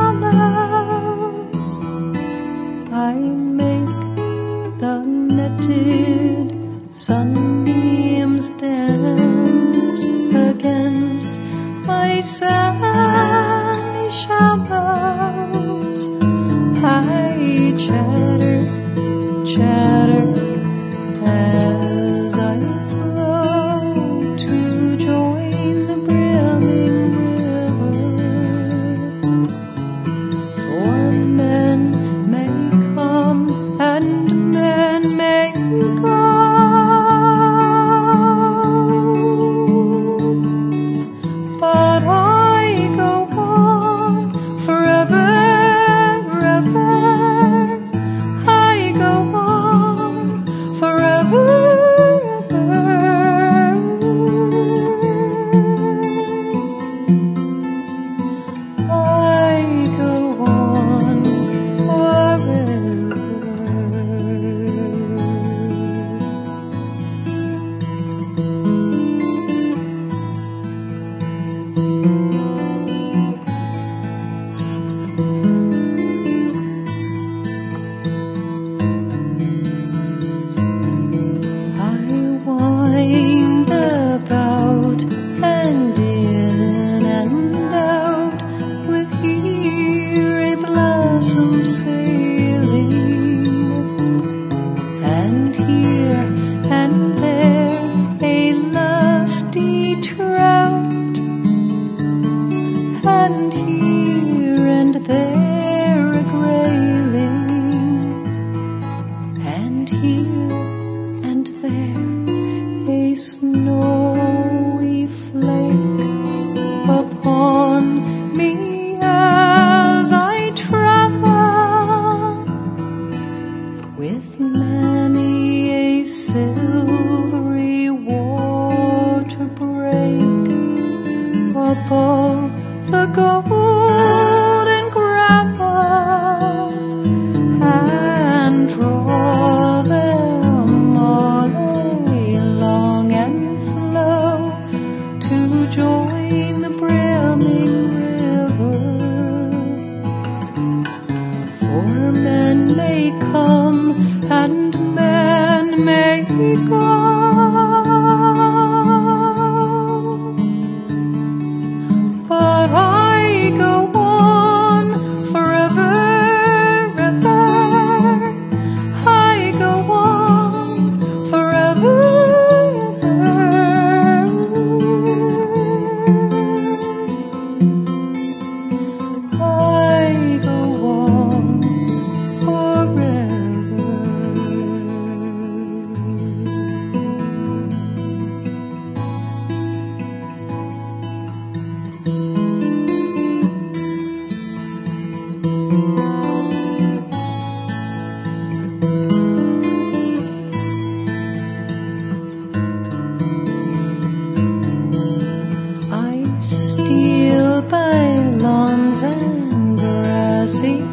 shallows. I make the netted sunbeams dance against my sandy shallows. I chatter, chatter as I flow to join the brimming river. For men may come and men may go, but I go on forever, ever. I go on forever, ever. I go on forever. I wind about and in and out with here a blossom sailing, and here and there a lusty trout, and here and there a grayling, and here and there a snowy flake upon me as I travel, with many a silvery water break above the golden gravel, and draw them all along and flow to join the brimming river. For men may come and men may go, but I go on forever, ever. I go on forever, ever. I go on forever. I steal by lawns and grassy